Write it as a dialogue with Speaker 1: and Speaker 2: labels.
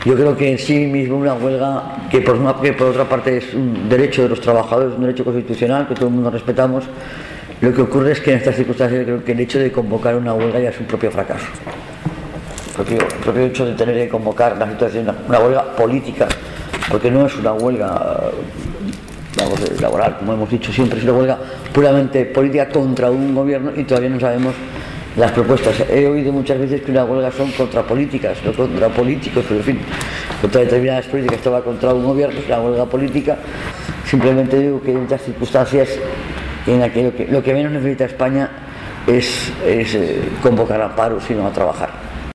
Speaker 1: Yo creo que en sí mismo una huelga, que por otra parte es un derecho de los trabajadores, un derecho constitucional que todo el mundo respetamos, lo que ocurre es que en estas circunstancias creo que el hecho de convocar una huelga ya es un propio fracaso. El propio hecho de tener que convocar una situación, una huelga política, porque no es una huelga laboral, como hemos dicho siempre, es una huelga puramente política contra un gobierno y todavía no sabemos las propuestas. He oído muchas veces que una huelga son contra políticas, no contra políticos, pero en fin, contra determinadas políticas. Esto va contra un gobierno, es una huelga política. Simplemente digo que en estas circunstancias en las que lo que menos necesita España es convocar a paro, sino a trabajar.